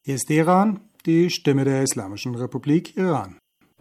Hier ist Teheran, die Stimme der Islamischen Republik Iran.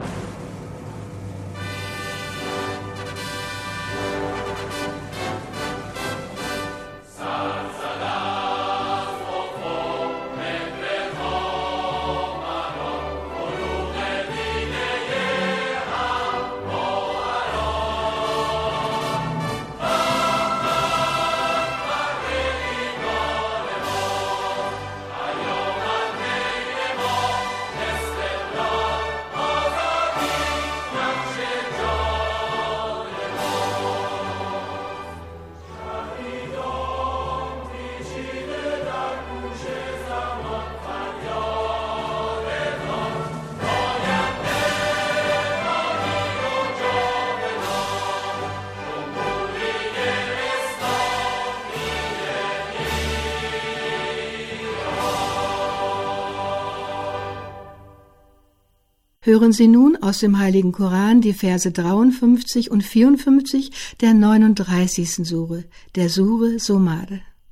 Hören Sie nun aus dem Heiligen Koran die Verse 53 und 54 der 39. Sure, der Sure Zumar.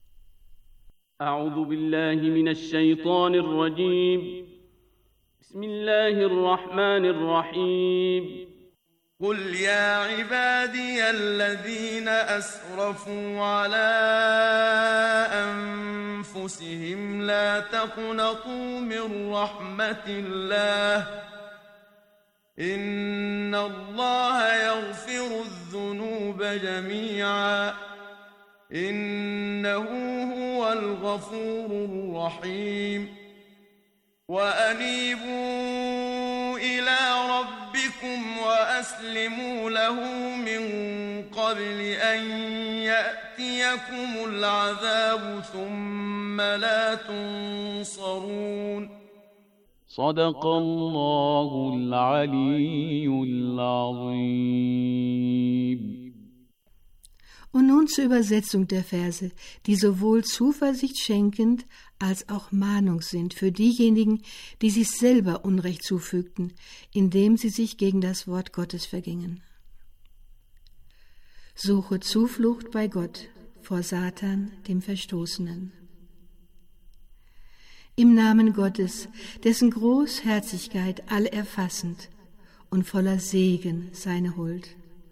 أعوذ بالله من الشيطان الرجيم بسم الله الرحمن الرحيم قل يا عبادي الذين أسرفوا على أنفسهم لا تقنطوا من رحمة الله إن الله يغفر الذنوب جميعا إنه هو الغفور الرحيم وأنيبوا إلى ربكم وأسلموا له من قبل أن يأتيكم العذاب ثم لا تنصرون صدق الله العلي العظيم. Und nun zur Übersetzung der Verse, die sowohl Zuversicht schenkend als auch Mahnung sind für diejenigen, die sich selber Unrecht zufügten, indem sie sich gegen das Wort Gottes vergingen. Suche Zuflucht bei Gott vor Satan, dem Verstoßenen. Im Namen Gottes, dessen Großherzigkeit allerfassend und voller Segen seine Huld.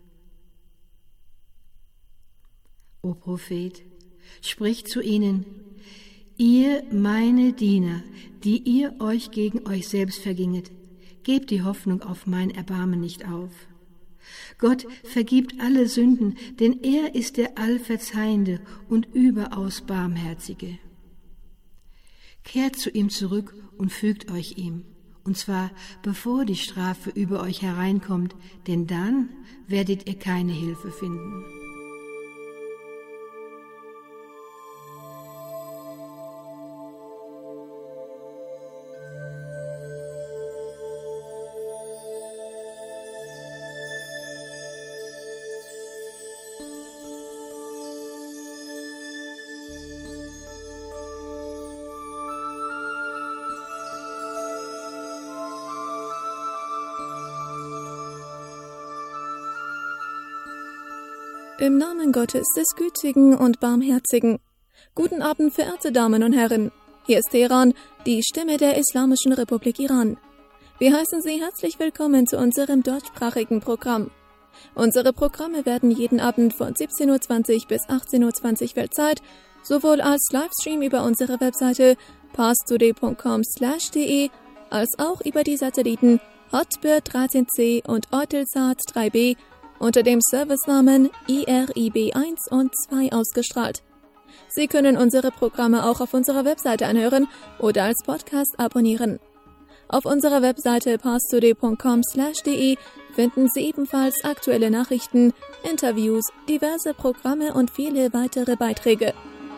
O Prophet, sprich zu ihnen, ihr meine Diener, die ihr euch gegen euch selbst verginget, gebt die Hoffnung auf mein Erbarmen nicht auf. Gott vergibt alle Sünden, denn er ist der Allverzeihende und überaus Barmherzige. Kehrt zu ihm zurück und fügt euch ihm, und zwar bevor die Strafe über euch hereinkommt, denn dann werdet ihr keine Hilfe finden. Im Namen Gottes, des Gütigen und Barmherzigen. Guten Abend, verehrte Damen und Herren. Hier ist Teheran, die Stimme der Islamischen Republik Iran. Wir heißen Sie herzlich willkommen zu unserem deutschsprachigen Programm. Unsere Programme werden jeden Abend von 17:20 Uhr bis 18:20 Uhr Weltzeit sowohl als Livestream über unsere Webseite parstoday.com/de als auch über die Satelliten Hotbird 13C und Eutelsat 3B unter dem Servicenamen IRIB 1 und 2 ausgestrahlt. Sie können unsere Programme auch auf unserer Webseite anhören oder als Podcast abonnieren. Auf unserer Webseite parstoday.com/de finden Sie ebenfalls aktuelle Nachrichten, Interviews, diverse Programme und viele weitere Beiträge.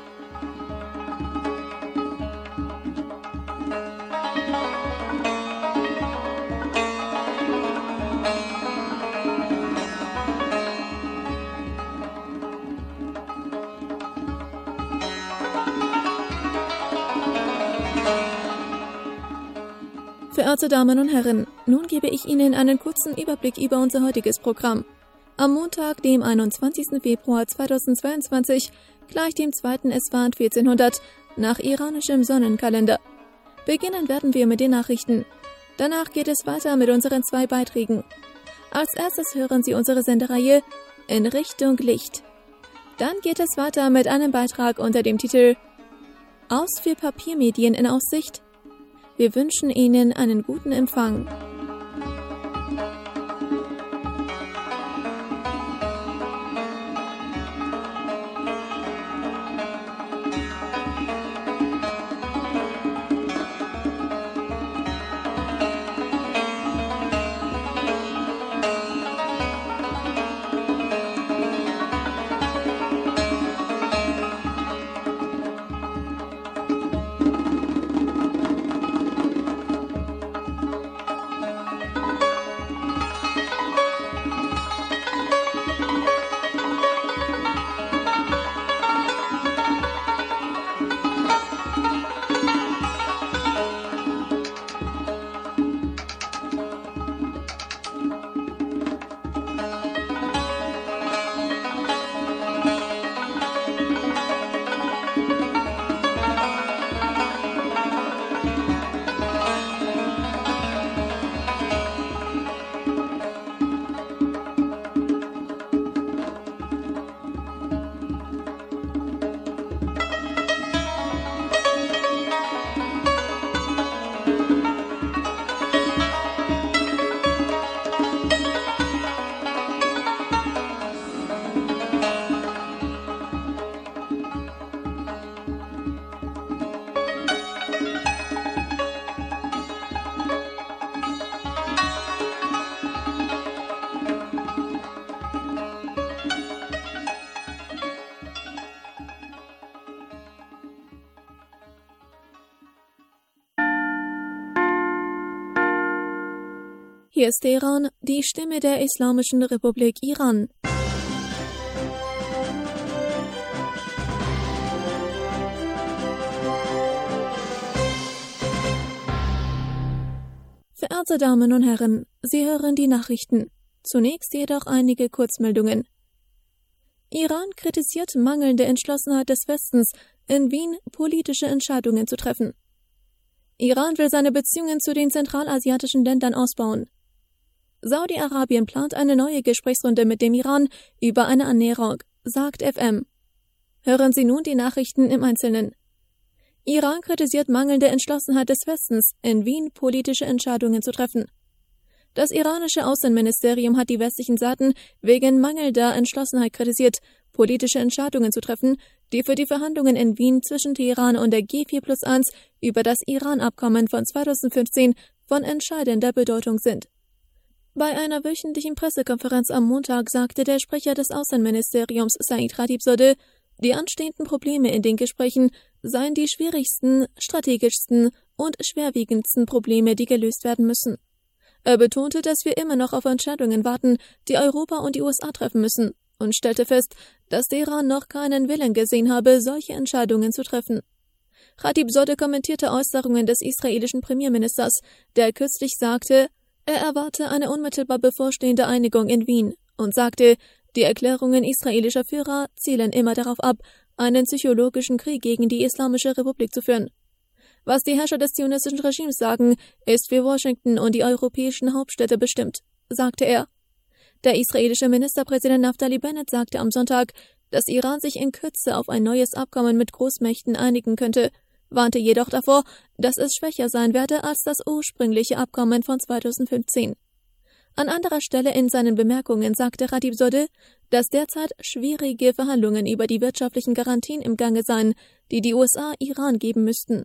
Verehrte Damen und Herren, nun gebe ich Ihnen einen kurzen Überblick über unser heutiges Programm. Am Montag, dem 21. Februar 2022, gleich dem 2. Esfand 1400, nach iranischem Sonnenkalender. Beginnen werden wir mit den Nachrichten. Danach geht es weiter mit unseren 2 Beiträgen. Als erstes hören Sie unsere Sendereihe In Richtung Licht. Dann geht es weiter mit einem Beitrag unter dem Titel Aus für Papiermedien in Aussicht. Wir wünschen Ihnen einen guten Empfang. Hier ist Teheran, die Stimme der Islamischen Republik Iran. Verehrte Damen und Herren, Sie hören die Nachrichten. Zunächst jedoch einige Kurzmeldungen. Iran kritisiert mangelnde Entschlossenheit des Westens, in Wien politische Entscheidungen zu treffen. Iran will seine Beziehungen zu den zentralasiatischen Ländern ausbauen. Saudi-Arabien plant eine neue Gesprächsrunde mit dem Iran über eine Annäherung, sagt FM. Hören Sie nun die Nachrichten im Einzelnen. Iran kritisiert mangelnde Entschlossenheit des Westens, in Wien politische Entscheidungen zu treffen. Das iranische Außenministerium hat die westlichen Seiten wegen mangelnder Entschlossenheit kritisiert, politische Entscheidungen zu treffen, die für die Verhandlungen in Wien zwischen Teheran und der G4+1 über das Iran-Abkommen von 2015 von entscheidender Bedeutung sind. Bei einer wöchentlichen Pressekonferenz am Montag sagte der Sprecher des Außenministeriums Said Khatibzadeh, die anstehenden Probleme in den Gesprächen seien die schwierigsten, strategischsten und schwerwiegendsten Probleme, die gelöst werden müssen. Er betonte, dass wir immer noch auf Entscheidungen warten, die Europa und die USA treffen müssen, und stellte fest, dass Teheran noch keinen Willen gesehen habe, solche Entscheidungen zu treffen. Khatibzadeh kommentierte Äußerungen des israelischen Premierministers, der kürzlich sagte, er erwarte eine unmittelbar bevorstehende Einigung in Wien und sagte, die Erklärungen israelischer Führer zielen immer darauf ab, einen psychologischen Krieg gegen die Islamische Republik zu führen. Was die Herrscher des zionistischen Regimes sagen, ist für Washington und die europäischen Hauptstädte bestimmt, sagte er. Der israelische Ministerpräsident Naftali Bennett sagte am Sonntag, dass Iran sich in Kürze auf ein neues Abkommen mit Großmächten einigen könnte, warnte jedoch davor, dass es schwächer sein werde als das ursprüngliche Abkommen von 2015. An anderer Stelle in seinen Bemerkungen sagte Khatibzadeh, dass derzeit schwierige Verhandlungen über die wirtschaftlichen Garantien im Gange seien, die die USA Iran geben müssten.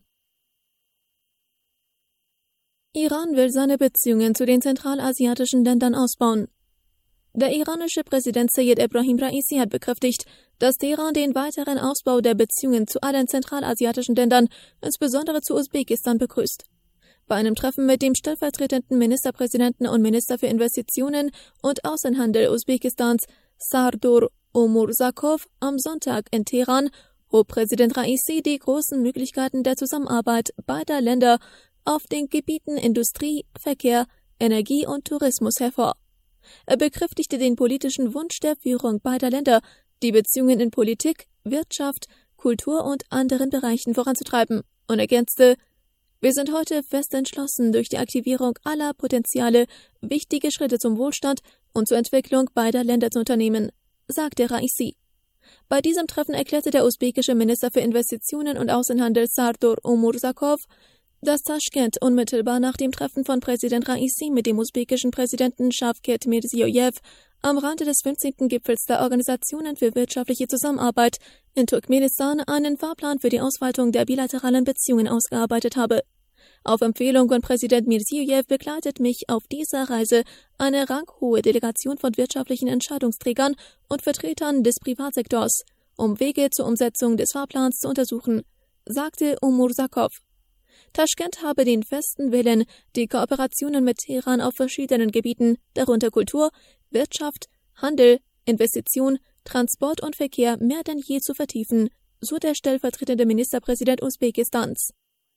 Iran will seine Beziehungen zu den zentralasiatischen Ländern ausbauen. Der iranische Präsident Sayyid Ebrahim Raisi hat bekräftigt, dass Teheran den weiteren Ausbau der Beziehungen zu allen zentralasiatischen Ländern, insbesondere zu Usbekistan, begrüßt. Bei einem Treffen mit dem stellvertretenden Ministerpräsidenten und Minister für Investitionen und Außenhandel Usbekistans, Sardor Omurzakov, am Sonntag in Teheran, hob Präsident Raisi die großen Möglichkeiten der Zusammenarbeit beider Länder auf den Gebieten Industrie, Verkehr, Energie und Tourismus hervor. Er bekräftigte den politischen Wunsch der Führung beider Länder, die Beziehungen in Politik, Wirtschaft, Kultur und anderen Bereichen voranzutreiben und ergänzte, Wir sind heute fest entschlossen, durch die Aktivierung aller Potenziale wichtige Schritte zum Wohlstand und zur Entwicklung beider Länder zu unternehmen, sagte Raisi. Bei diesem Treffen erklärte der usbekische Minister für Investitionen und Außenhandel Sardor Umurzakov, dass Taschkent unmittelbar nach dem Treffen von Präsident Raisi mit dem usbekischen Präsidenten Shavkat Mirziyoyev am Rande des 15. Gipfels der Organisationen für wirtschaftliche Zusammenarbeit in Turkmenistan einen Fahrplan für die Ausweitung der bilateralen Beziehungen ausgearbeitet habe. Auf Empfehlung von Präsident Mirziyoyev begleitet mich auf dieser Reise eine ranghohe Delegation von wirtschaftlichen Entscheidungsträgern und Vertretern des Privatsektors, um Wege zur Umsetzung des Fahrplans zu untersuchen, sagte Umurzakov. Taschkent habe den festen Willen, die Kooperationen mit Teheran auf verschiedenen Gebieten, darunter Kultur, Wirtschaft, Handel, Investition, Transport und Verkehr mehr denn je zu vertiefen, so der stellvertretende Ministerpräsident Usbekistans.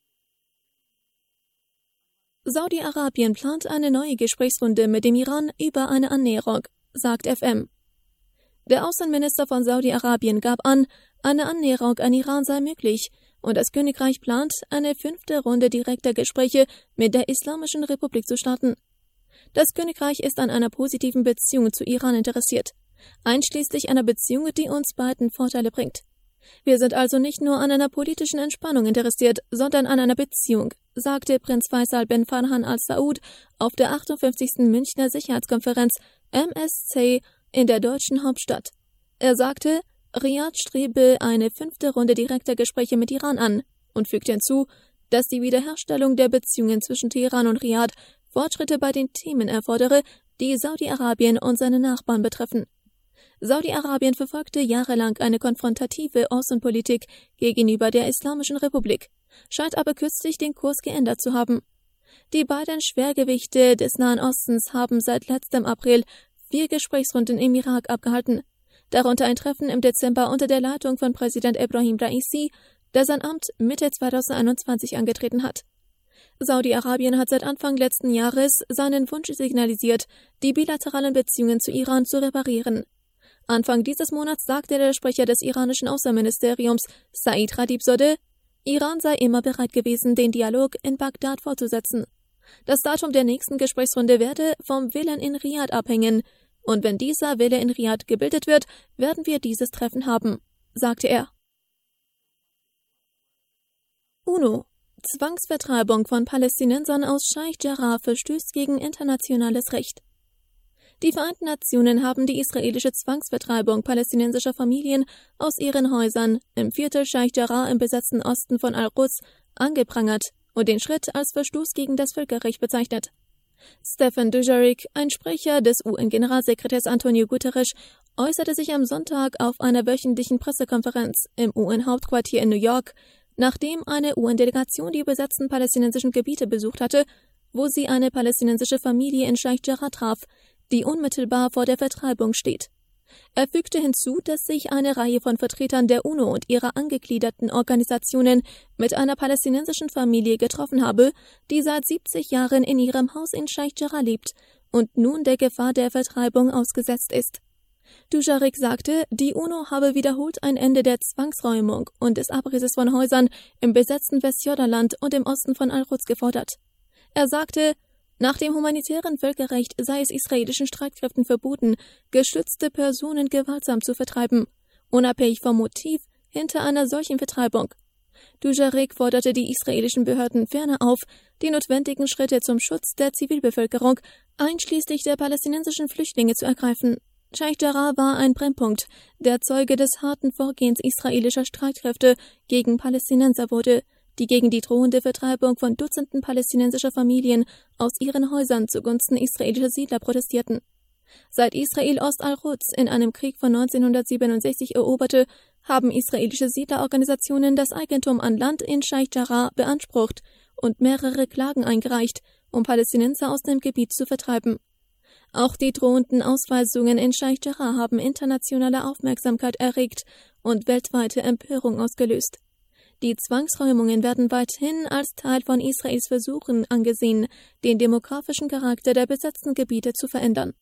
Saudi-Arabien plant eine neue Gesprächsrunde mit dem Iran über eine Annäherung, sagt FM. Der Außenminister von Saudi-Arabien gab an, eine Annäherung an Iran sei möglich, und das Königreich plant, eine 5. Runde direkter Gespräche mit der Islamischen Republik zu starten. Das Königreich ist an einer positiven Beziehung zu Iran interessiert, einschließlich einer Beziehung, die uns beiden Vorteile bringt. Wir sind also nicht nur an einer politischen Entspannung interessiert, sondern an einer Beziehung, sagte Prinz Faisal bin Farhan Al Saud auf der 58. Münchner Sicherheitskonferenz MSC in der deutschen Hauptstadt. Er sagte, Riad strebe eine 5. Runde direkter Gespräche mit Iran an und fügte hinzu, dass die Wiederherstellung der Beziehungen zwischen Teheran und Riad Fortschritte bei den Themen erfordere, die Saudi-Arabien und seine Nachbarn betreffen. Saudi-Arabien verfolgte jahrelang eine konfrontative Außenpolitik gegenüber der Islamischen Republik, scheint aber kürzlich den Kurs geändert zu haben. Die beiden Schwergewichte des Nahen Ostens haben seit letztem April 4 Gesprächsrunden im Irak abgehalten, darunter ein Treffen im Dezember unter der Leitung von Präsident Ebrahim Raisi, der sein Amt Mitte 2021 angetreten hat. Saudi-Arabien hat seit Anfang letzten Jahres seinen Wunsch signalisiert, die bilateralen Beziehungen zu Iran zu reparieren. Anfang dieses Monats sagte der Sprecher des iranischen Außenministeriums Said Radibzadeh, Iran sei immer bereit gewesen, den Dialog in Bagdad fortzusetzen. Das Datum der nächsten Gesprächsrunde werde vom Willen in Riad abhängen, und wenn dieser Wille in Riad gebildet wird, werden wir dieses Treffen haben, sagte er. UNO: Zwangsvertreibung von Palästinensern aus Scheich Jarrah verstößt gegen internationales Recht. Die Vereinten Nationen haben die israelische Zwangsvertreibung palästinensischer Familien aus ihren Häusern im Viertel Scheich Jarrah im besetzten Osten von Al-Quds angeprangert und den Schritt als Verstoß gegen das Völkerrecht bezeichnet. Stefan Dujarric, ein Sprecher des UN-Generalsekretärs Antonio Guterres, äußerte sich am Sonntag auf einer wöchentlichen Pressekonferenz im UN-Hauptquartier in New York, nachdem eine UN-Delegation die besetzten palästinensischen Gebiete besucht hatte, wo sie eine palästinensische Familie in Scheich Jarrah traf, die unmittelbar vor der Vertreibung steht. Er fügte hinzu, dass sich eine Reihe von Vertretern der UNO und ihrer angegliederten Organisationen mit einer palästinensischen Familie getroffen habe, die seit 70 Jahren in ihrem Haus in Scheich Jarrah lebt und nun der Gefahr der Vertreibung ausgesetzt ist. Dujarric sagte, die UNO habe wiederholt ein Ende der Zwangsräumung und des Abrisses von Häusern im besetzten Westjordanland und im Osten von Al-Quds gefordert. Er sagte, nach dem humanitären Völkerrecht sei es israelischen Streitkräften verboten, geschützte Personen gewaltsam zu vertreiben, unabhängig vom Motiv hinter einer solchen Vertreibung. Dujarric forderte die israelischen Behörden ferner auf, die notwendigen Schritte zum Schutz der Zivilbevölkerung, einschließlich der palästinensischen Flüchtlinge, zu ergreifen. Scheich Jarrah war ein Brennpunkt, der Zeuge des harten Vorgehens israelischer Streitkräfte gegen Palästinenser wurde, die gegen die drohende Vertreibung von Dutzenden palästinensischer Familien aus ihren Häusern zugunsten israelischer Siedler protestierten. Seit Israel Ost-Al-Quds in einem Krieg von 1967 eroberte, haben israelische Siedlerorganisationen das Eigentum an Land in Scheich Jarrah beansprucht und mehrere Klagen eingereicht, um Palästinenser aus dem Gebiet zu vertreiben. Auch die drohenden Ausweisungen in Scheich Jarrah haben internationale Aufmerksamkeit erregt und weltweite Empörung ausgelöst. Die Zwangsräumungen werden weithin als Teil von Israels Versuchen angesehen, den demografischen Charakter der besetzten Gebiete zu verändern.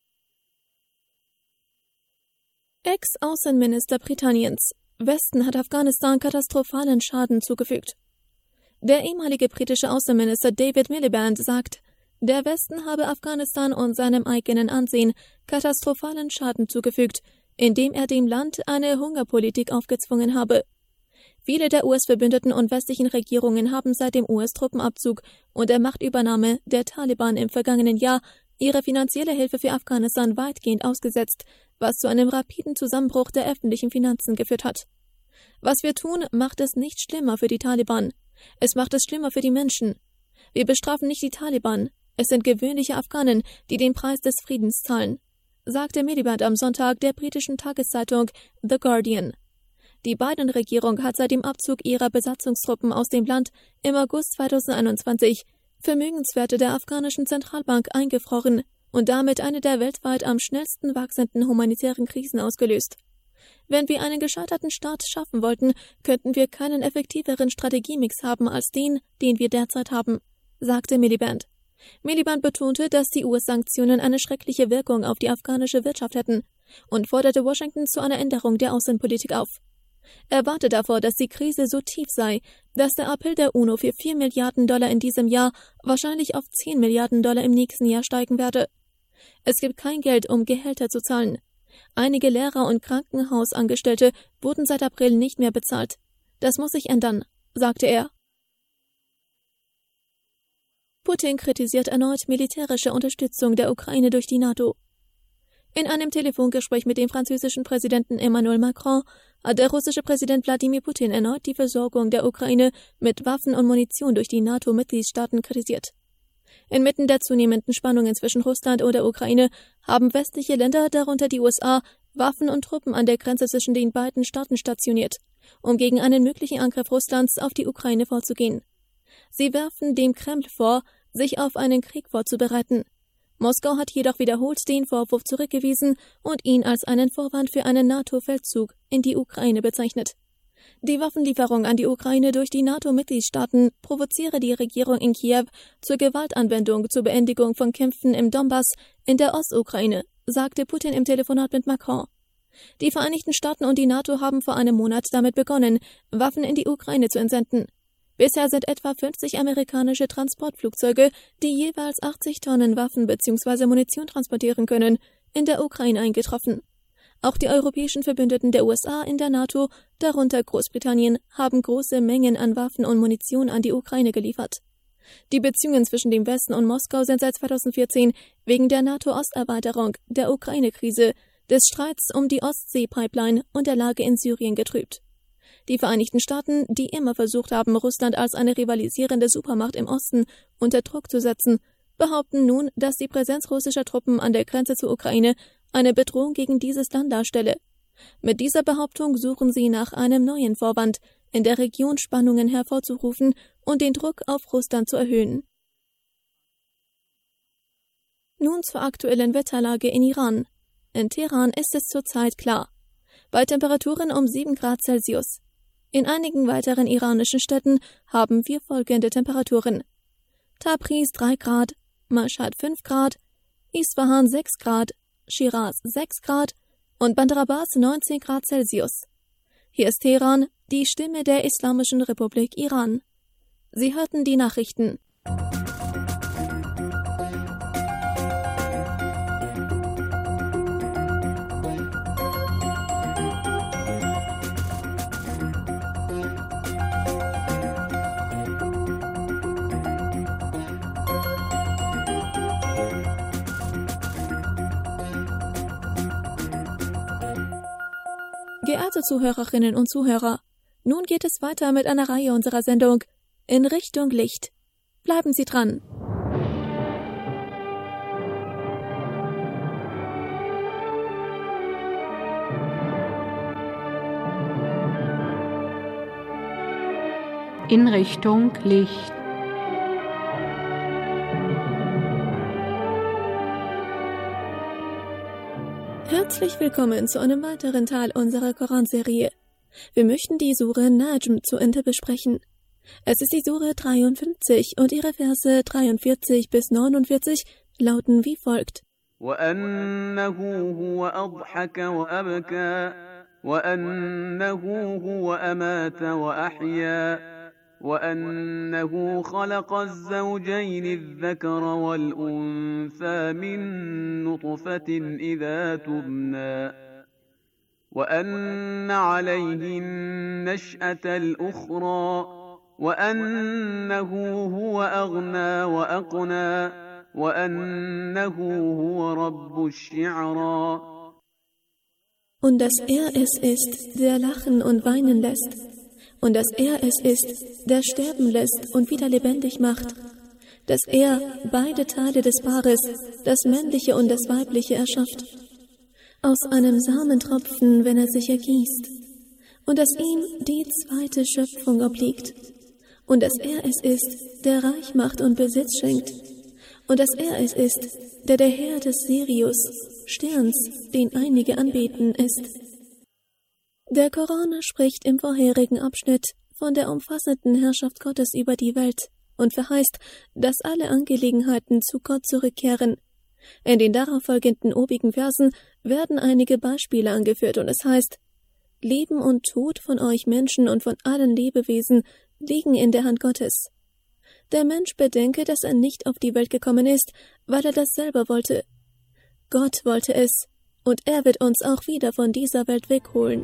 Ex-Außenminister Britanniens: Westen hat Afghanistan katastrophalen Schaden zugefügt. Der ehemalige britische Außenminister David Miliband sagt, der Westen habe Afghanistan und seinem eigenen Ansehen katastrophalen Schaden zugefügt, indem er dem Land eine Hungerpolitik aufgezwungen habe. Viele der US-Verbündeten und westlichen Regierungen haben seit dem US-Truppenabzug und der Machtübernahme der Taliban im vergangenen Jahr ihre finanzielle Hilfe für Afghanistan weitgehend ausgesetzt, was zu einem rapiden Zusammenbruch der öffentlichen Finanzen geführt hat. Was wir tun, macht es nicht schlimmer für die Taliban. Es macht es schlimmer für die Menschen. Wir bestrafen nicht die Taliban. Es sind gewöhnliche Afghanen, die den Preis des Friedens zahlen, sagte Miliband am Sonntag der britischen Tageszeitung The Guardian. Die Biden-Regierung hat seit dem Abzug ihrer Besatzungstruppen aus dem Land im August 2021 Vermögenswerte der afghanischen Zentralbank eingefroren und damit eine der weltweit am schnellsten wachsenden humanitären Krisen ausgelöst. Wenn wir einen gescheiterten Staat schaffen wollten, könnten wir keinen effektiveren Strategiemix haben als den wir derzeit haben, sagte Miliband. Miliband betonte, dass die US-Sanktionen eine schreckliche Wirkung auf die afghanische Wirtschaft hätten und forderte Washington zu einer Änderung der Außenpolitik auf. Er warnte davor, dass die Krise so tief sei, dass der Appell der UNO für $4 Milliarden in diesem Jahr wahrscheinlich auf $10 Milliarden im nächsten Jahr steigen werde. Es gibt kein Geld, um Gehälter zu zahlen. Einige Lehrer und Krankenhausangestellte wurden seit April nicht mehr bezahlt. Das muss sich ändern, sagte er. Putin kritisiert erneut militärische Unterstützung der Ukraine durch die NATO. In einem Telefongespräch mit dem französischen Präsidenten Emmanuel Macron hat der russische Präsident Wladimir Putin erneut die Versorgung der Ukraine mit Waffen und Munition durch die NATO-Mitgliedstaaten kritisiert. Inmitten der zunehmenden Spannungen zwischen Russland und der Ukraine haben westliche Länder, darunter die USA, Waffen und Truppen an der Grenze zwischen den beiden Staaten stationiert, um gegen einen möglichen Angriff Russlands auf die Ukraine vorzugehen. Sie werfen dem Kreml vor, sich auf einen Krieg vorzubereiten. Moskau hat jedoch wiederholt den Vorwurf zurückgewiesen und ihn als einen Vorwand für einen NATO-Feldzug in die Ukraine bezeichnet. Die Waffenlieferung an die Ukraine durch die NATO-Mitgliedstaaten provoziere die Regierung in Kiew zur Gewaltanwendung zur Beendigung von Kämpfen im Donbass in der Ostukraine, sagte Putin im Telefonat mit Macron. Die Vereinigten Staaten und die NATO haben vor einem Monat damit begonnen, Waffen in die Ukraine zu entsenden. Bisher sind etwa 50 amerikanische Transportflugzeuge, die jeweils 80 Tonnen Waffen bzw. Munition transportieren können, in der Ukraine eingetroffen. Auch die europäischen Verbündeten der USA in der NATO, darunter Großbritannien, haben große Mengen an Waffen und Munition an die Ukraine geliefert. Die Beziehungen zwischen dem Westen und Moskau sind seit 2014 wegen der NATO-Osterweiterung, der Ukraine-Krise, des Streits um die Ostsee-Pipeline und der Lage in Syrien getrübt. Die Vereinigten Staaten, die immer versucht haben, Russland als eine rivalisierende Supermacht im Osten unter Druck zu setzen, behaupten nun, dass die Präsenz russischer Truppen an der Grenze zur Ukraine eine Bedrohung gegen dieses Land darstelle. Mit dieser Behauptung suchen sie nach einem neuen Vorwand, in der Region Spannungen hervorzurufen und den Druck auf Russland zu erhöhen. Nun zur aktuellen Wetterlage in Iran. In Teheran ist es zurzeit klar. Bei Temperaturen um 7 Grad Celsius. In einigen weiteren iranischen Städten haben wir folgende Temperaturen: Tabriz 3 Grad, Mashhad 5 Grad, Isfahan 6 Grad, Shiraz 6 Grad und Bandar Abbas 19 Grad Celsius. Hier ist Teheran, die Stimme der Islamischen Republik Iran. Sie hörten die Nachrichten. Geehrte Zuhörerinnen und Zuhörer, nun geht es weiter mit einer Reihe unserer Sendung In Richtung Licht. Bleiben Sie dran. In Richtung Licht. Herzlich willkommen zu einem weiteren Teil unserer Koranserie. Wir möchten die Sure Najm zu Ende besprechen. Es ist die Sure 53 und ihre Verse 43 bis 49 lauten wie folgt. وَأَنَّهُ هُوَ أَضْحَكَ وَأَبْكَى وَأَنَّهُ هُوَ أَمَاتَ وَأَحْيَا وأنه خلق الزوجين الذكر والأنثى من نطفة إذا تمنى وأن عليه النشأة الأخرى وأنه هو أغنى وأقنى وأنه هو رب الشعرى. Und dass er es ist, der lachen und weinen lässt. Und dass er es ist, der sterben lässt und wieder lebendig macht. Dass er beide Teile des Paares, das männliche und das weibliche, erschafft. Aus einem Samentropfen, wenn er sich ergießt. Und dass ihm die zweite Schöpfung obliegt. Und dass er es ist, der reich macht und Besitz schenkt. Und dass er es ist, der Herr des Sirius, Sterns, den einige anbeten, ist. Der Koran spricht im vorherigen Abschnitt von der umfassenden Herrschaft Gottes über die Welt und verheißt, dass alle Angelegenheiten zu Gott zurückkehren. In den darauf folgenden obigen Versen werden einige Beispiele angeführt und es heißt: Leben und Tod von euch Menschen und von allen Lebewesen liegen in der Hand Gottes. Der Mensch bedenke, dass er nicht auf die Welt gekommen ist, weil er das selber wollte. Gott wollte es, und er wird uns auch wieder von dieser Welt wegholen.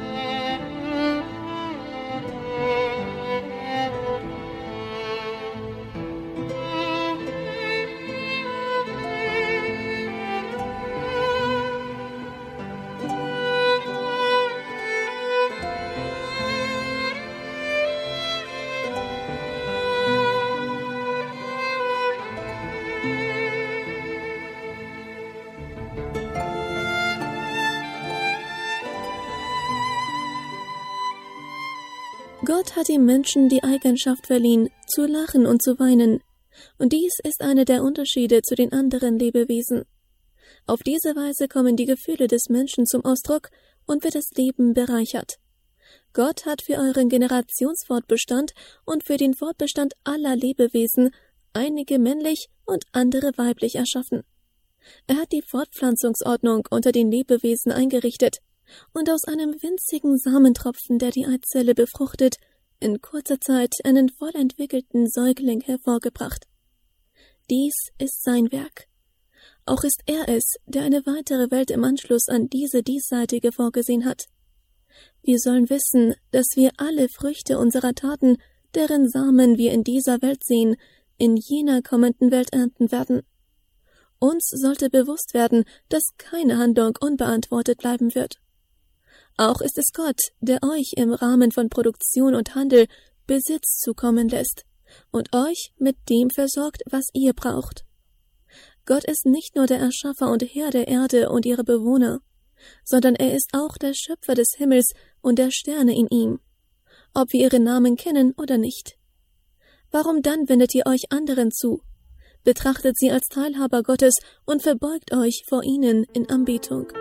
Gott hat dem Menschen die Eigenschaft verliehen, zu lachen und zu weinen, und dies ist einer der Unterschiede zu den anderen Lebewesen. Auf diese Weise kommen die Gefühle des Menschen zum Ausdruck und wird das Leben bereichert. Gott hat für euren Generationsfortbestand und für den Fortbestand aller Lebewesen einige männlich und andere weiblich erschaffen. Er hat die Fortpflanzungsordnung unter den Lebewesen eingerichtet und aus einem winzigen Samentropfen, der die Eizelle befruchtet, in kurzer Zeit einen voll entwickelten Säugling hervorgebracht. Dies ist sein Werk. Auch ist er es, der eine weitere Welt im Anschluss an diese diesseitige vorgesehen hat. Wir sollen wissen, dass wir alle Früchte unserer Taten, deren Samen wir in dieser Welt sehen, in jener kommenden Welt ernten werden. Uns sollte bewusst werden, dass keine Handlung unbeantwortet bleiben wird. Auch ist es Gott, der euch im Rahmen von Produktion und Handel Besitz zukommen lässt und euch mit dem versorgt, was ihr braucht. Gott ist nicht nur der Erschaffer und Herr der Erde und ihrer Bewohner, sondern er ist auch der Schöpfer des Himmels und der Sterne in ihm, ob wir ihre Namen kennen oder nicht. Warum dann wendet ihr euch anderen zu? Betrachtet sie als Teilhaber Gottes und verbeugt euch vor ihnen in Anbetung.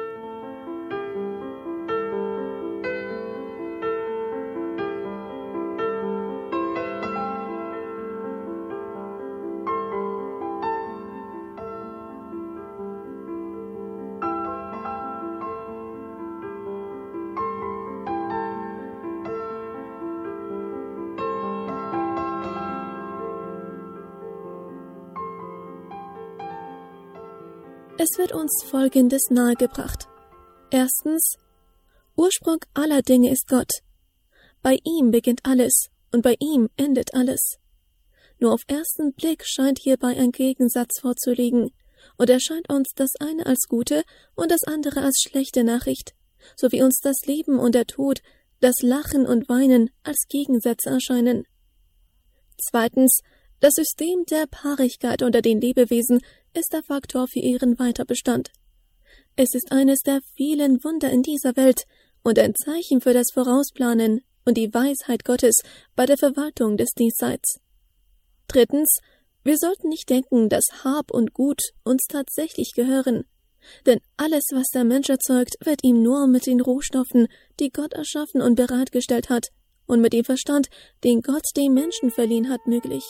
Es wird uns Folgendes nahegebracht. Erstens: Ursprung aller Dinge ist Gott. Bei ihm beginnt alles und bei ihm endet alles. Nur auf ersten Blick scheint hierbei ein Gegensatz vorzuliegen und erscheint uns das eine als gute und das andere als schlechte Nachricht, so wie uns das Leben und der Tod, das Lachen und Weinen als Gegensätze erscheinen. Zweitens: Das System der Paarigkeit unter den Lebewesen ist der Faktor für ihren Weiterbestand. Es ist eines der vielen Wunder in dieser Welt und ein Zeichen für das Vorausplanen und die Weisheit Gottes bei der Verwaltung des Diesseits. Drittens: Wir sollten nicht denken, dass Hab und Gut uns tatsächlich gehören, denn alles, was der Mensch erzeugt, wird ihm nur mit den Rohstoffen, die Gott erschaffen und bereitgestellt hat, und mit dem Verstand, den Gott dem Menschen verliehen hat, möglich.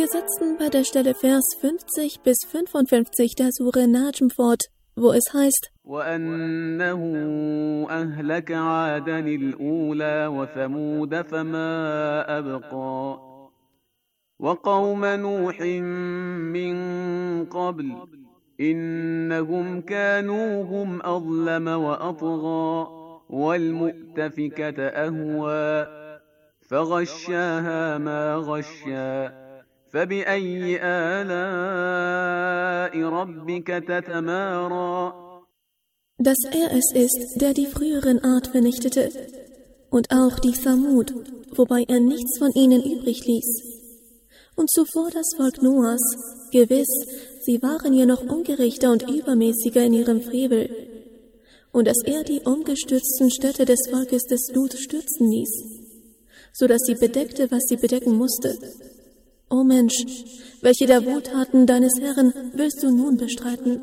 setzen bei der Stelle Vers 50 bis 55 der Sure Najm fort, wo es heißt: وأنه أهلك عادا الأولى وثمود فما أبقى وقوم نوح من قبل إنهم كانوا هم أظلم وأطغى والمؤتفكة أهوى فغشاها ما غشا فبأي آلاء ربك تتمارى. Dass er es ist, der die früheren Art vernichtete, und auch die Thamud, wobei er nichts von ihnen übrig ließ. Und zuvor das Volk Noahs, gewiss, sie waren ja noch ungerechter und übermäßiger in ihrem Frevel. Und dass er die umgestürzten Städte des Volkes des Lut stürzen ließ, so dass sie bedeckte, was sie bedecken musste. O Mensch, welche der Wohltaten deines Herrn willst du nun bestreiten?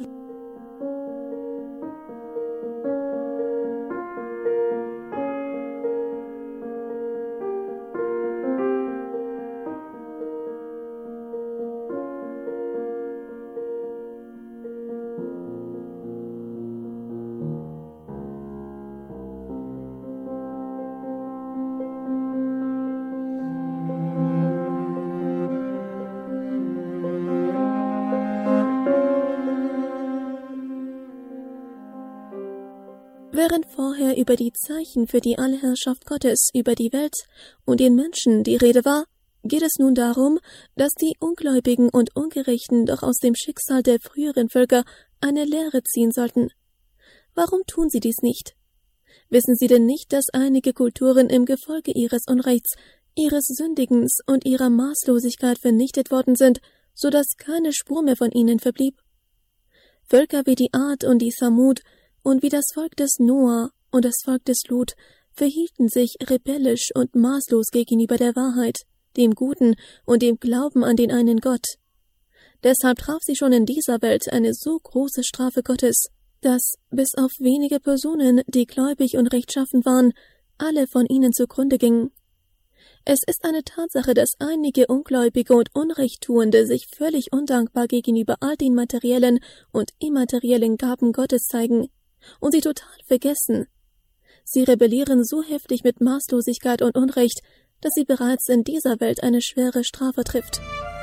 Während vorher über die Zeichen für die Allherrschaft Gottes über die Welt und den Menschen die Rede war, geht es nun darum, dass die Ungläubigen und Ungerechten doch aus dem Schicksal der früheren Völker eine Lehre ziehen sollten. Warum tun sie dies nicht? Wissen sie denn nicht, dass einige Kulturen im Gefolge ihres Unrechts, ihres Sündigens und ihrer Maßlosigkeit vernichtet worden sind, so dass keine Spur mehr von ihnen verblieb? Völker wie die Ad und die Thamud und wie das Volk des Noah und das Volk des Lut verhielten sich rebellisch und maßlos gegenüber der Wahrheit, dem Guten und dem Glauben an den einen Gott. Deshalb traf sie schon in dieser Welt eine so große Strafe Gottes, dass, bis auf wenige Personen, die gläubig und rechtschaffen waren, alle von ihnen zugrunde gingen. Es ist eine Tatsache, dass einige Ungläubige und Unrechttuende sich völlig undankbar gegenüber all den materiellen und immateriellen Gaben Gottes zeigen und sie total vergessen. Sie rebellieren so heftig mit Maßlosigkeit und Unrecht, dass sie bereits in dieser Welt eine schwere Strafe trifft.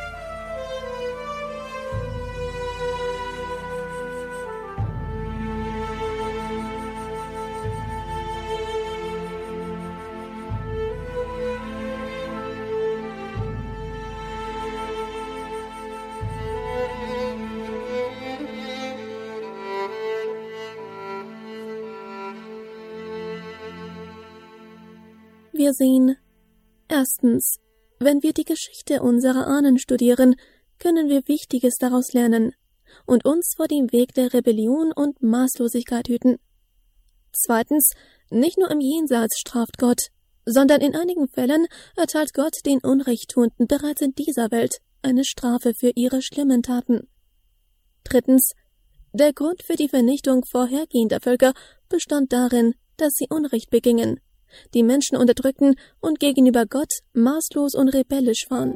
Wir sehen, erstens, wenn wir die Geschichte unserer Ahnen studieren, können wir Wichtiges daraus lernen und uns vor dem Weg der Rebellion und Maßlosigkeit hüten. Zweitens, nicht nur im Jenseits straft Gott, sondern in einigen Fällen erteilt Gott den Unrechttuenden bereits in dieser Welt eine Strafe für ihre schlimmen Taten. Drittens, der Grund für die Vernichtung vorhergehender Völker bestand darin, dass sie Unrecht begingen, die Menschen unterdrückten und gegenüber Gott maßlos und rebellisch waren.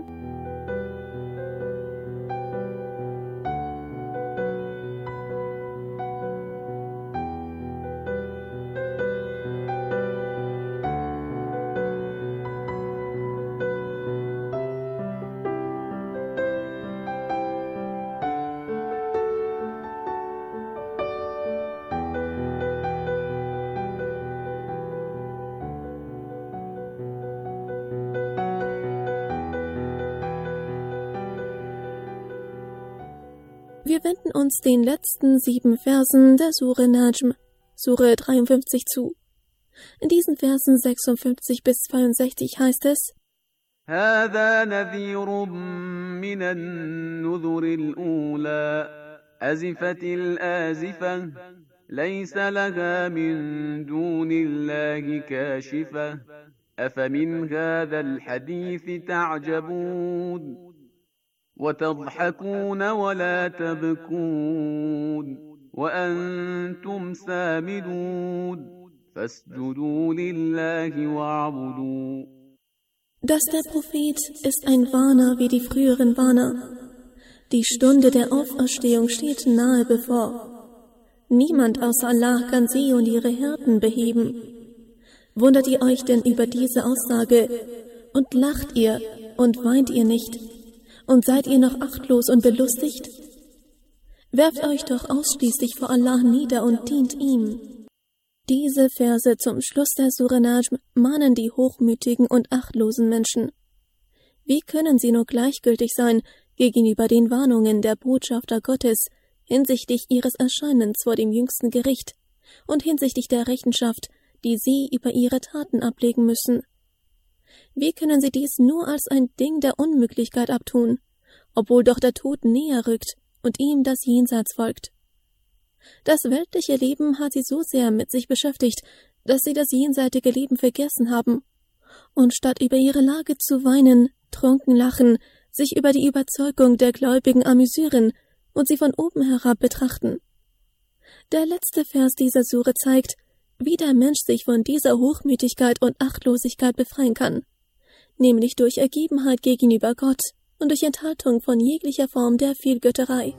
Wir wenden uns den letzten 7 Versen der Sure Najm, Sure 53 zu. In diesen Versen 56 bis 62 heißt es: هذا نذير من النذر الأولى أزفت الآزفة ليس لها من دون الله كاشفة أفمن هذا الحديث تعجبون وتضحكون ولا تبكون وأنتم سامدون فاسجدوا لله واعبدوا. dass der Prophet ist ein Warner wie die früheren Warner. Die Stunde der Auferstehung steht nahe bevor. Niemand außer Allah kann sie und ihre Hirten beheben. Wundert ihr euch denn über diese Aussage und lacht ihr und weint ihr nicht und seid ihr noch achtlos und belustigt? Werft euch doch ausschließlich vor Allah nieder und dient ihm. Diese Verse zum Schluss der Sure Najm mahnen die hochmütigen und achtlosen Menschen. Wie können sie nur gleichgültig sein gegenüber den Warnungen der Botschafter Gottes hinsichtlich ihres Erscheinens vor dem jüngsten Gericht und hinsichtlich der Rechenschaft, die sie über ihre Taten ablegen müssen? Wie können sie dies nur als ein Ding der Unmöglichkeit abtun, obwohl doch der Tod näher rückt und ihm das Jenseits folgt? Das weltliche Leben hat sie so sehr mit sich beschäftigt, dass sie das jenseitige Leben vergessen haben. Und statt über ihre Lage zu weinen, trunken lachen, sich über die Überzeugung der Gläubigen amüsieren und sie von oben herab betrachten. Der letzte Vers dieser Sure zeigt, wie der Mensch sich von dieser Hochmütigkeit und Achtlosigkeit befreien kann, nämlich durch Ergebenheit gegenüber Gott und durch Enthaltung von jeglicher Form der Vielgötterei.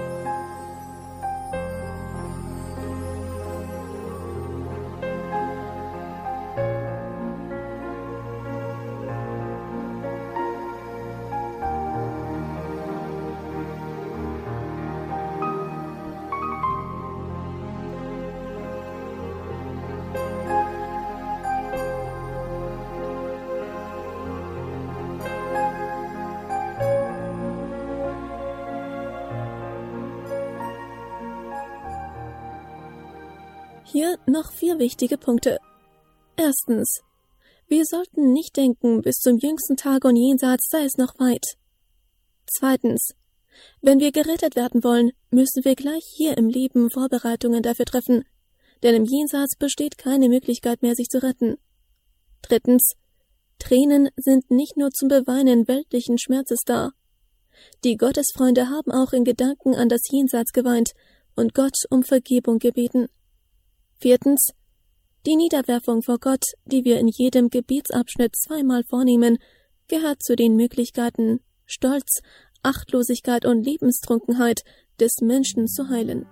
Hier noch 4 wichtige Punkte. Erstens. Wir sollten nicht denken, bis zum jüngsten Tag und Jenseits sei es noch weit. Zweitens. Wenn wir gerettet werden wollen, müssen wir gleich hier im Leben Vorbereitungen dafür treffen, denn im Jenseits besteht keine Möglichkeit mehr, sich zu retten. Drittens. Tränen sind nicht nur zum Beweinen weltlichen Schmerzes da. Die Gottesfreunde haben auch in Gedanken an das Jenseits geweint und Gott um Vergebung gebeten. Viertens. Die Niederwerfung vor Gott, die wir in jedem Gebetsabschnitt 2-mal vornehmen, gehört zu den Möglichkeiten, Stolz, Achtlosigkeit und Lebenstrunkenheit des Menschen zu heilen.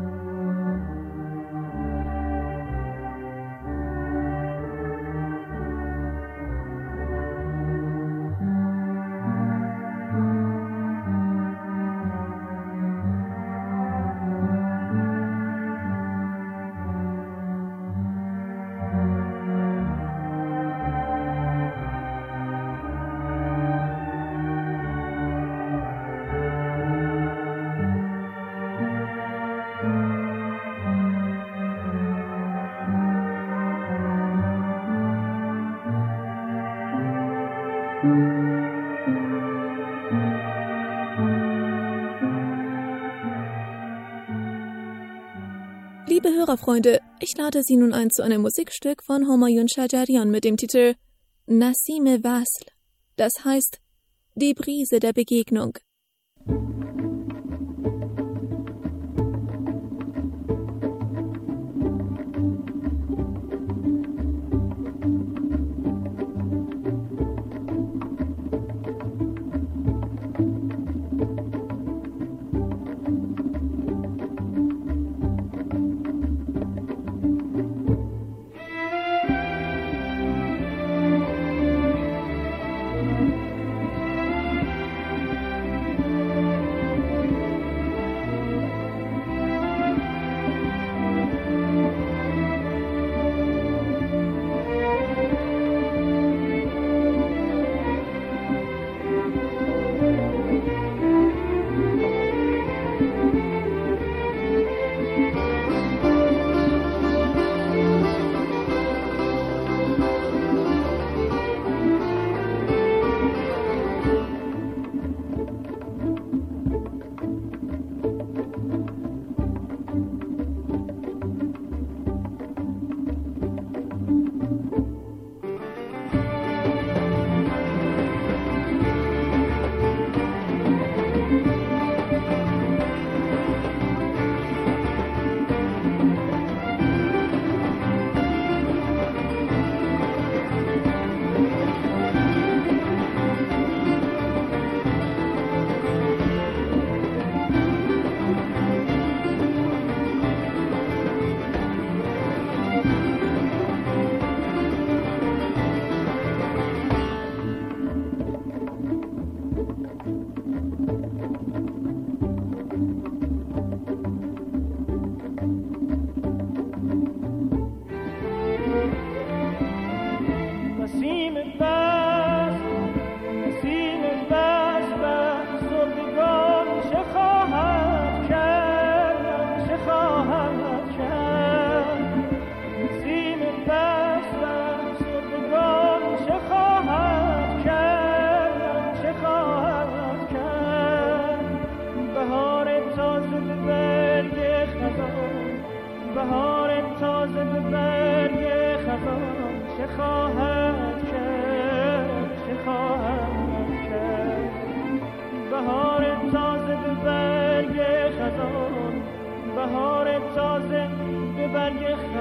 Liebe Hörerfreunde, ich lade Sie nun ein zu einem Musikstück von Humayun Shajarian mit dem Titel Nasim-e Wasl, das heißt die Brise der Begegnung.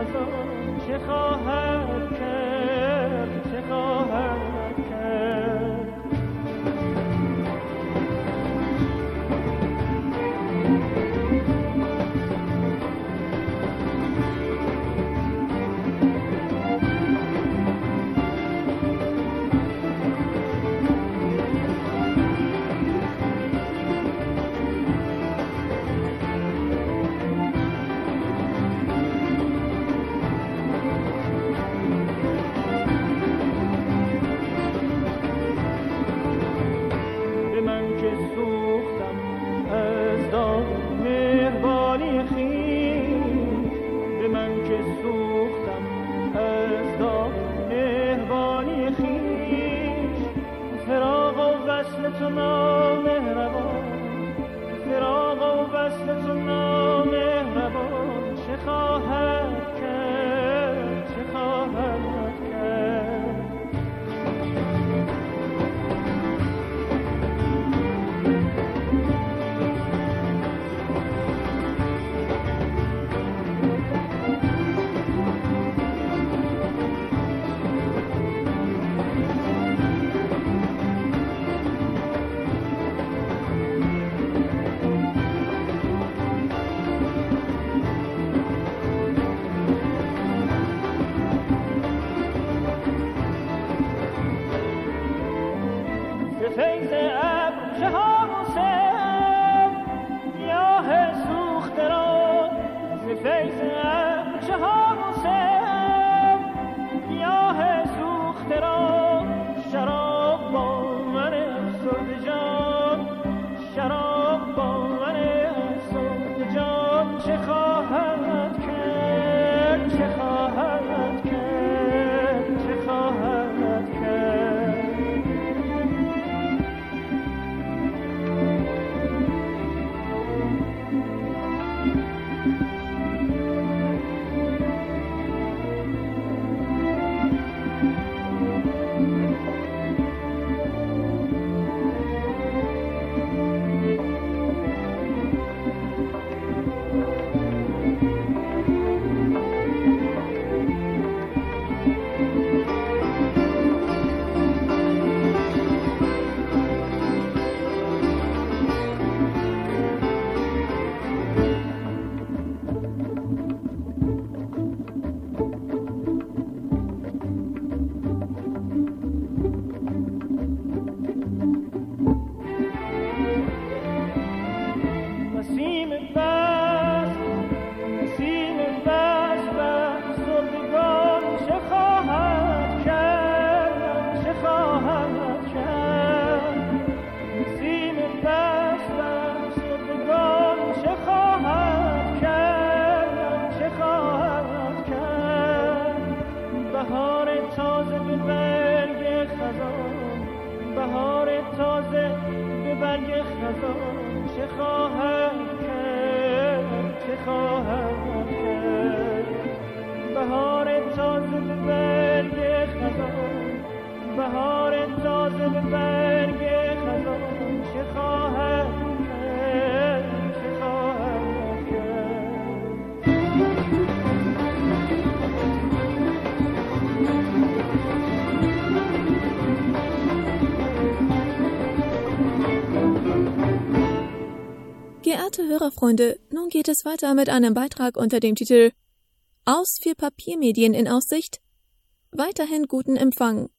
خزان چه خواهد کرد، چه خواهد کرد. Geehrte Hörerfreunde, nun geht es weiter mit einem Beitrag unter dem Titel Aus für Papiermedien in Aussicht. Weiterhin guten Empfang.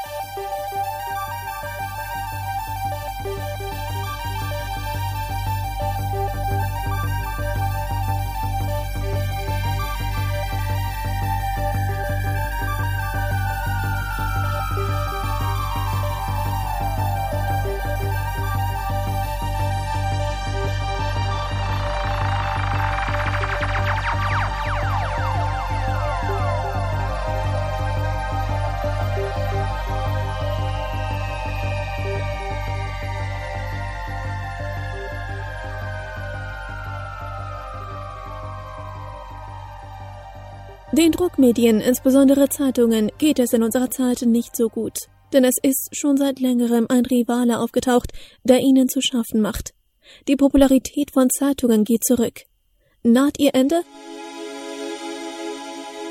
Den Druckmedien, insbesondere Zeitungen, geht es in unserer Zeit nicht so gut, denn es ist schon seit längerem ein Rivale aufgetaucht, der ihnen zu schaffen macht. Die Popularität von Zeitungen geht zurück. Naht ihr Ende?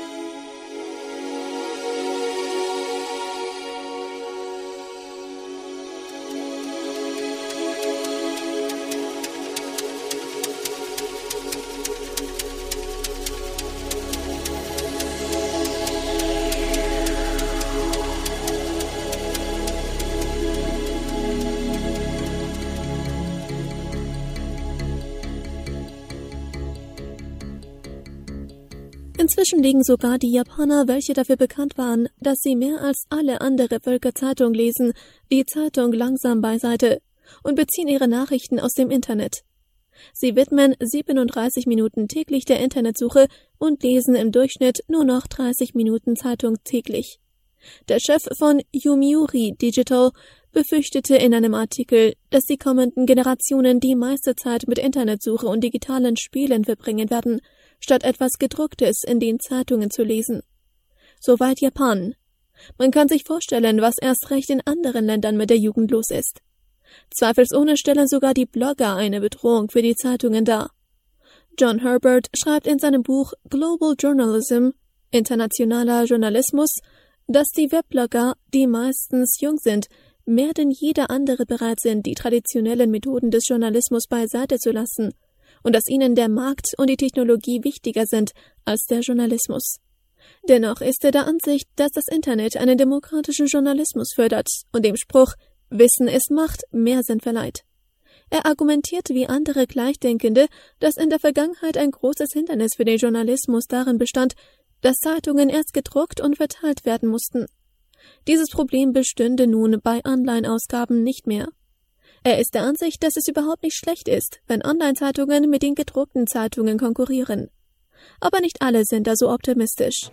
Inzwischen liegen sogar die Japaner, welche dafür bekannt waren, dass sie mehr als alle andere Völker Zeitung lesen, die Zeitung langsam beiseite und beziehen ihre Nachrichten aus dem Internet. Sie widmen 37 Minuten täglich der Internetsuche und lesen im Durchschnitt nur noch 30 Minuten Zeitung täglich. Der Chef von Yomiuri Digital befürchtete in einem Artikel, dass die kommenden Generationen die meiste Zeit mit Internetsuche und digitalen Spielen verbringen werden, statt etwas Gedrucktes in den Zeitungen zu lesen. Soweit Japan. Man kann sich vorstellen, was erst recht in anderen Ländern mit der Jugend los ist. Zweifelsohne stellen sogar die Blogger eine Bedrohung für die Zeitungen dar. John Herbert schreibt in seinem Buch Global Journalism, internationaler Journalismus, dass die Webblogger, die meistens jung sind, mehr denn jeder andere bereit sind, die traditionellen Methoden des Journalismus beiseite zu lassen und dass ihnen der Markt und die Technologie wichtiger sind als der Journalismus. Dennoch ist er der Ansicht, dass das Internet einen demokratischen Journalismus fördert und dem Spruch »Wissen ist Macht« mehr Sinn verleiht. Er argumentiert wie andere Gleichdenkende, dass in der Vergangenheit ein großes Hindernis für den Journalismus darin bestand, dass Zeitungen erst gedruckt und verteilt werden mussten. Dieses Problem bestünde nun bei Online-Ausgaben nicht mehr. Er ist der Ansicht, dass es überhaupt nicht schlecht ist, wenn Online-Zeitungen mit den gedruckten Zeitungen konkurrieren. Aber nicht alle sind da so optimistisch.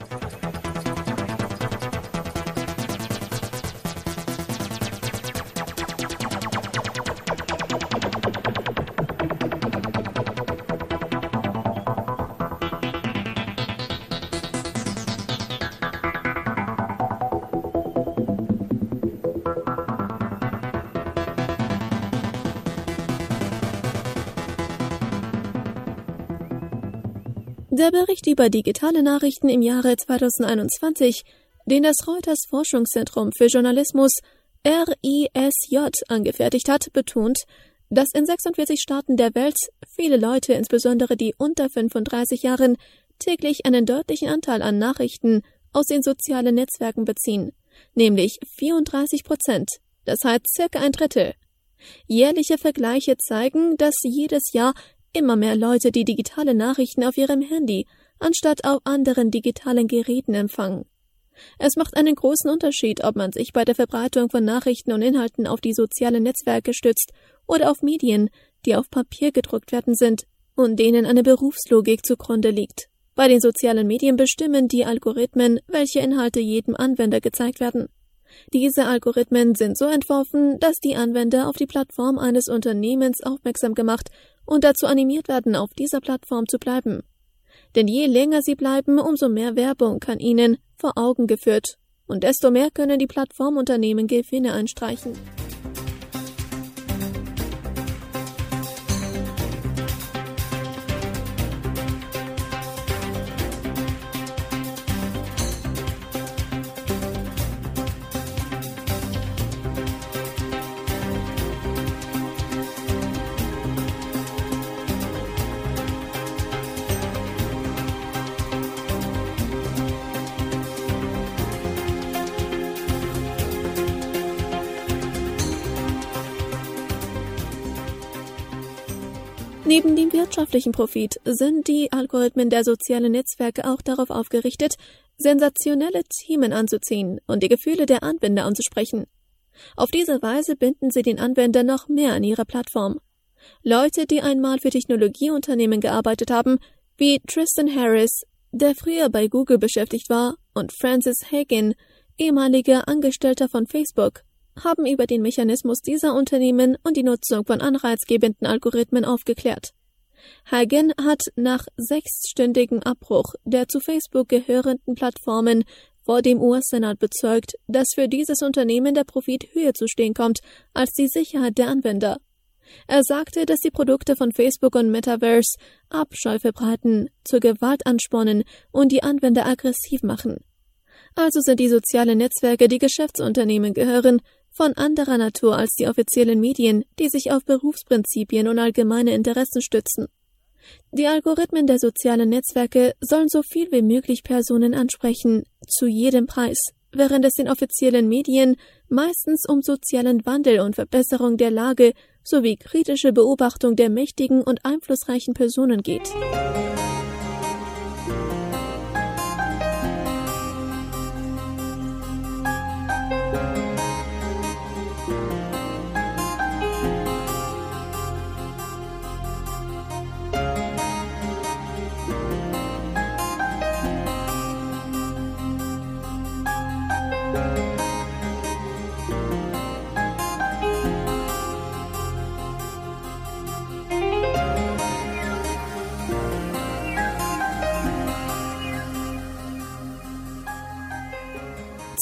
Der Bericht über digitale Nachrichten im Jahre 2021, den das Reuters Forschungszentrum für Journalismus RISJ angefertigt hat, betont, dass in 46 Staaten der Welt viele Leute, insbesondere die unter 35 Jahren, täglich einen deutlichen Anteil an Nachrichten aus den sozialen Netzwerken beziehen, nämlich 34%, das heißt circa ein Drittel. Jährliche Vergleiche zeigen, dass jedes Jahr immer mehr Leute die digitale Nachrichten auf ihrem Handy anstatt auf anderen digitalen Geräten empfangen. Es macht einen großen Unterschied, ob man sich bei der Verbreitung von Nachrichten und Inhalten auf die sozialen Netzwerke stützt oder auf Medien, die auf Papier gedruckt werden sind und denen eine Berufslogik zugrunde liegt. Bei den sozialen Medien bestimmen die Algorithmen, welche Inhalte jedem Anwender gezeigt werden. Diese Algorithmen sind so entworfen, dass die Anwender auf die Plattform eines Unternehmens aufmerksam gemacht und dazu animiert werden, auf dieser Plattform zu bleiben. Denn je länger sie bleiben, umso mehr Werbung kann ihnen vor Augen geführt und desto mehr können die Plattformunternehmen Gewinne einstreichen. Neben dem wirtschaftlichen Profit sind die Algorithmen der sozialen Netzwerke auch darauf aufgerichtet, sensationelle Themen anzuziehen und die Gefühle der Anwender anzusprechen. Auf diese Weise binden sie den Anwender noch mehr an ihre Plattform. Leute, die einmal für Technologieunternehmen gearbeitet haben, wie Tristan Harris, der früher bei Google beschäftigt war, und Francis Haugen, ehemaliger Angestellter von Facebook, haben über den Mechanismus dieser Unternehmen und die Nutzung von anreizgebenden Algorithmen aufgeklärt. Haugen hat nach 6-stündigem Abbruch der zu Facebook gehörenden Plattformen vor dem US-Senat bezeugt, dass für dieses Unternehmen der Profit höher zu stehen kommt als die Sicherheit der Anwender. Er sagte, dass die Produkte von Facebook und Metaverse Abscheu verbreiten, zur Gewalt anspornen und die Anwender aggressiv machen. Also sind die sozialen Netzwerke, die Geschäftsunternehmen gehören, von anderer Natur als die offiziellen Medien, die sich auf Berufsprinzipien und allgemeine Interessen stützen. Die Algorithmen der sozialen Netzwerke sollen so viel wie möglich Personen ansprechen, zu jedem Preis, während es den offiziellen Medien meistens um sozialen Wandel und Verbesserung der Lage sowie kritische Beobachtung der mächtigen und einflussreichen Personen geht.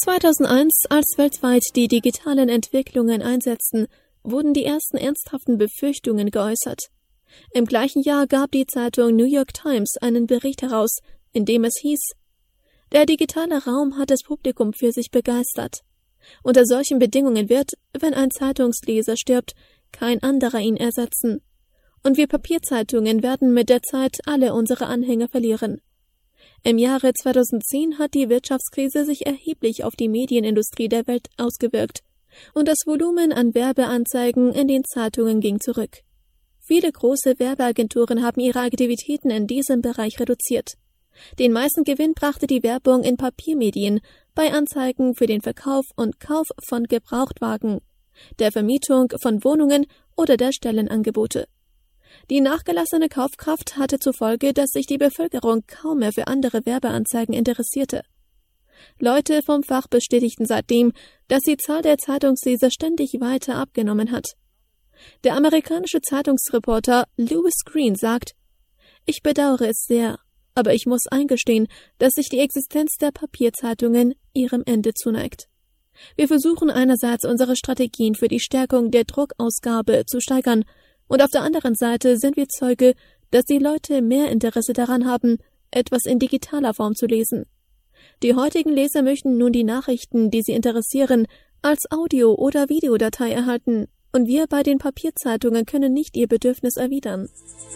2001, als weltweit die digitalen Entwicklungen einsetzten, wurden die ersten ernsthaften Befürchtungen geäußert. Im gleichen Jahr gab die Zeitung New York Times einen Bericht heraus, in dem es hieß: Der digitale Raum hat das Publikum für sich begeistert. Unter solchen Bedingungen wird, wenn ein Zeitungsleser stirbt, kein anderer ihn ersetzen. Und wir Papierzeitungen werden mit der Zeit alle unsere Anhänger verlieren. Im Jahre 2010 hat die Wirtschaftskrise sich erheblich auf die Medienindustrie der Welt ausgewirkt und das Volumen an Werbeanzeigen in den Zeitungen ging zurück. Viele große Werbeagenturen haben ihre Aktivitäten in diesem Bereich reduziert. Den meisten Gewinn brachte die Werbung in Papiermedien bei Anzeigen für den Verkauf und Kauf von Gebrauchtwagen, der Vermietung von Wohnungen oder der Stellenangebote. Die nachgelassene Kaufkraft hatte zur Folge, dass sich die Bevölkerung kaum mehr für andere Werbeanzeigen interessierte. Leute vom Fach bestätigten seitdem, dass die Zahl der Zeitungsleser ständig weiter abgenommen hat. Der amerikanische Zeitungsreporter Louis Green sagt: Ich bedauere es sehr, aber ich muss eingestehen, dass sich die Existenz der Papierzeitungen ihrem Ende zuneigt. Wir versuchen einerseits unsere Strategien für die Stärkung der Druckausgabe zu steigern, und auf der anderen Seite sind wir Zeuge, dass die Leute mehr Interesse daran haben, etwas in digitaler Form zu lesen. Die heutigen Leser möchten nun die Nachrichten, die sie interessieren, als Audio- oder Videodatei erhalten, und wir bei den Papierzeitungen können nicht ihr Bedürfnis erwidern.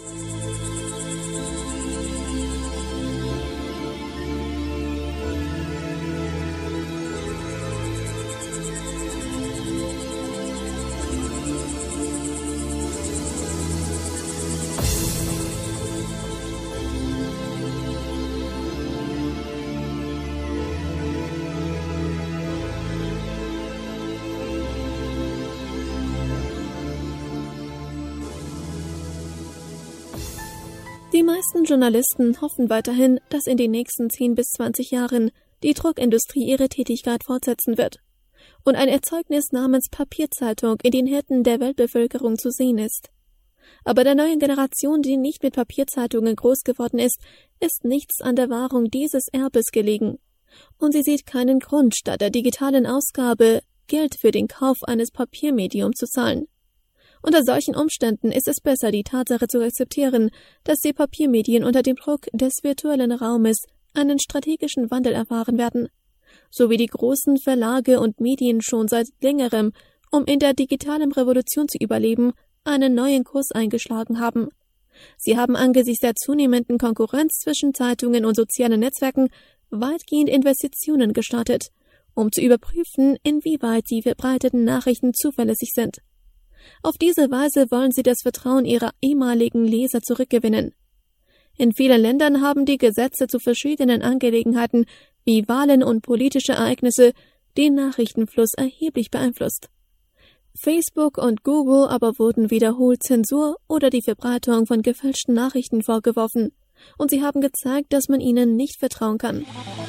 Die meisten Journalisten hoffen weiterhin, dass in den nächsten 10 bis 20 Jahren die Druckindustrie ihre Tätigkeit fortsetzen wird und ein Erzeugnis namens Papierzeitung in den Händen der Weltbevölkerung zu sehen ist. Aber der neuen Generation, die nicht mit Papierzeitungen groß geworden ist, ist nichts an der Wahrung dieses Erbes gelegen. Und sie sieht keinen Grund, statt der digitalen Ausgabe Geld für den Kauf eines Papiermediums zu zahlen. Unter solchen Umständen ist es besser, die Tatsache zu akzeptieren, dass die Papiermedien unter dem Druck des virtuellen Raumes einen strategischen Wandel erfahren werden, so wie die großen Verlage und Medien schon seit längerem, um in der digitalen Revolution zu überleben, einen neuen Kurs eingeschlagen haben. Sie haben angesichts der zunehmenden Konkurrenz zwischen Zeitungen und sozialen Netzwerken weitgehend Investitionen gestartet, um zu überprüfen, inwieweit die verbreiteten Nachrichten zuverlässig sind. Auf diese Weise wollen sie das Vertrauen ihrer ehemaligen Leser zurückgewinnen. In vielen Ländern haben die Gesetze zu verschiedenen Angelegenheiten wie Wahlen und politische Ereignisse den Nachrichtenfluss erheblich beeinflusst. Facebook und Google aber wurden wiederholt Zensur oder die Verbreitung von gefälschten Nachrichten vorgeworfen, und sie haben gezeigt, dass man ihnen nicht vertrauen kann.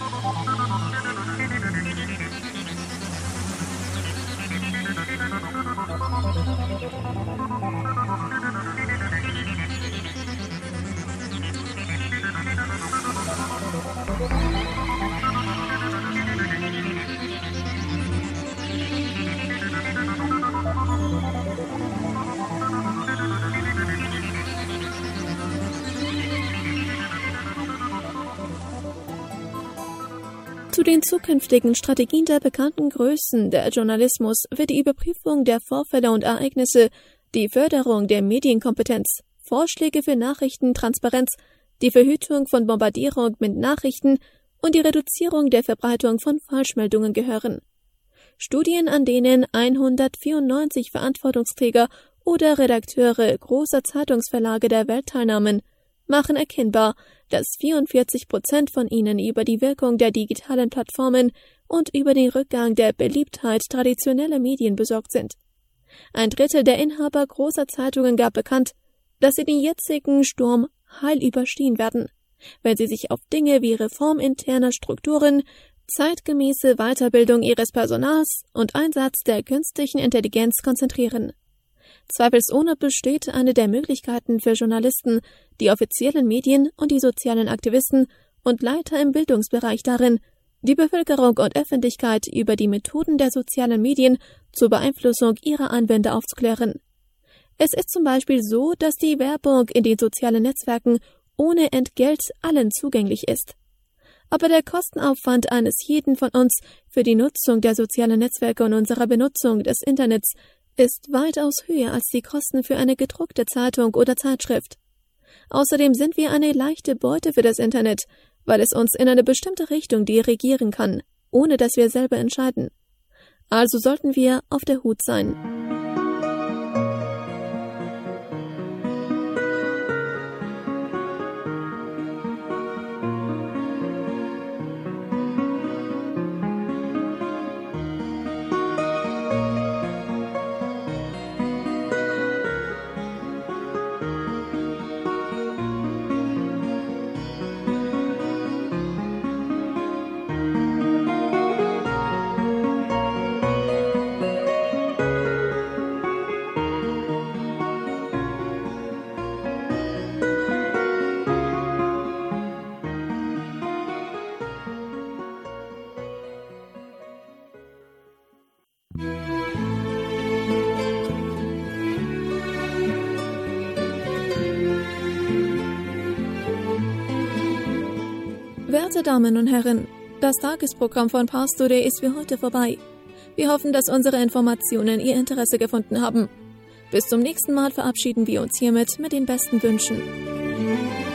Zu den zukünftigen Strategien der bekannten Größen der Journalismus wird die Überprüfung der Vorfälle und Ereignisse, die Förderung der Medienkompetenz, Vorschläge für Nachrichtentransparenz, die Verhütung von Bombardierung mit Nachrichten und die Reduzierung der Verbreitung von Falschmeldungen gehören. Studien, an denen 194 Verantwortungsträger oder Redakteure großer Zeitungsverlage der Welt teilnahmen, machen erkennbar, dass 44% von ihnen über die Wirkung der digitalen Plattformen und über den Rückgang der Beliebtheit traditioneller Medien besorgt sind. Ein Drittel der Inhaber großer Zeitungen gab bekannt, dass sie den jetzigen Sturm heil überstehen werden, wenn sie sich auf Dinge wie Reform interner Strukturen, zeitgemäße Weiterbildung ihres Personals und Einsatz der künstlichen Intelligenz konzentrieren. Zweifelsohne besteht eine der Möglichkeiten für Journalisten, die offiziellen Medien und die sozialen Aktivisten und Leiter im Bildungsbereich darin, die Bevölkerung und Öffentlichkeit über die Methoden der sozialen Medien zur Beeinflussung ihrer Anwender aufzuklären. Es ist zum Beispiel so, dass die Werbung in den sozialen Netzwerken ohne Entgelt allen zugänglich ist. Aber der Kostenaufwand eines jeden von uns für die Nutzung der sozialen Netzwerke und unserer Benutzung des Internets ist weitaus höher als die Kosten für eine gedruckte Zeitung oder Zeitschrift. Außerdem sind wir eine leichte Beute für das Internet, weil es uns in eine bestimmte Richtung dirigieren kann, ohne dass wir selber entscheiden. Also sollten wir auf der Hut sein. Werte Damen und Herren, das Tagesprogramm von Pfarrstudio ist für heute vorbei. Wir hoffen, dass unsere Informationen Ihr Interesse gefunden haben. Bis zum nächsten Mal verabschieden wir uns hiermit mit den besten Wünschen.